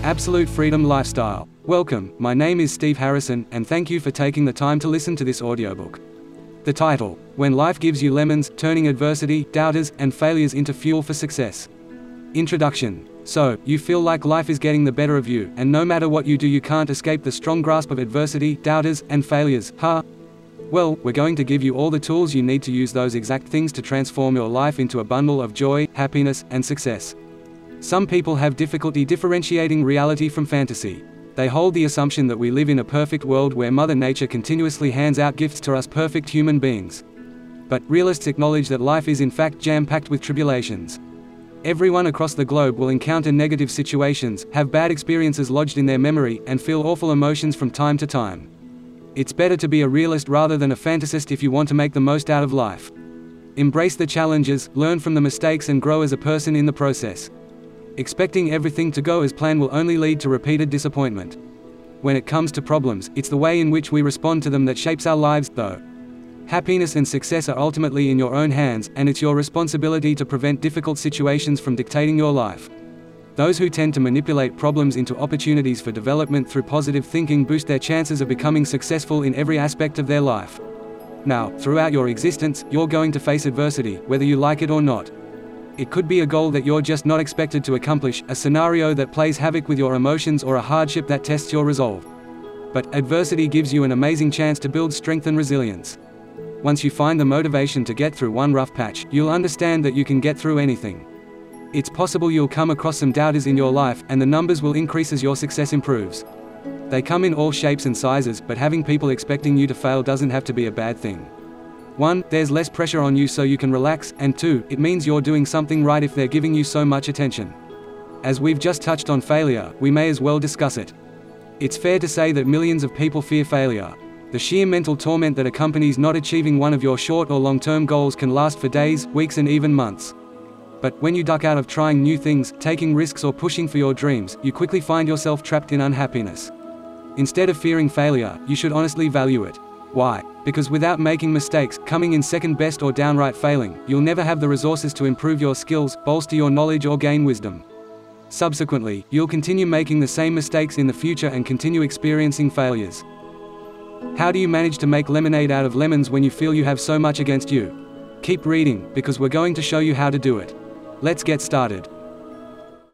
Absolute Freedom Lifestyle. Welcome, my name is Steve Harrison, and thank you for taking the time to listen to this audiobook. The title: When Life Gives You Lemons, Turning Adversity, Doubters, and Failures into Fuel for Success. Introduction. So, you feel like life is getting the better of you, and no matter what you do you can't escape the strong grasp of adversity, doubters, and failures, huh? Well, we're going to give you all the tools you need to use those exact things to transform your life into a bundle of joy, happiness, and success. Some people have difficulty differentiating reality from fantasy. They hold the assumption that we live in a perfect world where Mother Nature continuously hands out gifts to us perfect human beings. But realists acknowledge that life is in fact jam-packed with tribulations. Everyone across the globe will encounter negative situations, have bad experiences lodged in their memory, and feel awful emotions from time to time. It's better to be a realist rather than a fantasist if you want to make the most out of life. Embrace the challenges, learn from the mistakes, and grow as a person in the process. Expecting everything to go as planned will only lead to repeated disappointment. When it comes to problems, it's the way in which we respond to them that shapes our lives, though. Happiness and success are ultimately in your own hands, and it's your responsibility to prevent difficult situations from dictating your life. Those who tend to manipulate problems into opportunities for development through positive thinking boost their chances of becoming successful in every aspect of their life. Now, throughout your existence, you're going to face adversity, whether you like it or not. It could be a goal that you're just not expected to accomplish, a scenario that plays havoc with your emotions, or a hardship that tests your resolve. But adversity gives you an amazing chance to build strength and resilience. Once you find the motivation to get through one rough patch, you'll understand that you can get through anything. It's possible you'll come across some doubters in your life, and the numbers will increase as your success improves. They come in all shapes and sizes, but having people expecting you to fail doesn't have to be a bad thing. 1. There's less pressure on you so you can relax, and 2. It means you're doing something right if they're giving you so much attention. As we've just touched on failure, we may as well discuss it. It's fair to say that millions of people fear failure. The sheer mental torment that accompanies not achieving one of your short or long-term goals can last for days, weeks, and even months. But when you duck out of trying new things, taking risks, or pushing for your dreams, you quickly find yourself trapped in unhappiness. Instead of fearing failure, you should honestly value it. Why? Because without making mistakes, coming in second best, or downright failing, you'll never have the resources to improve your skills, bolster your knowledge, or gain wisdom. Subsequently, you'll continue making the same mistakes in the future and continue experiencing failures. How do you manage to make lemonade out of lemons when you feel you have so much against you? Keep reading, because we're going to show you how to do it. Let's get started.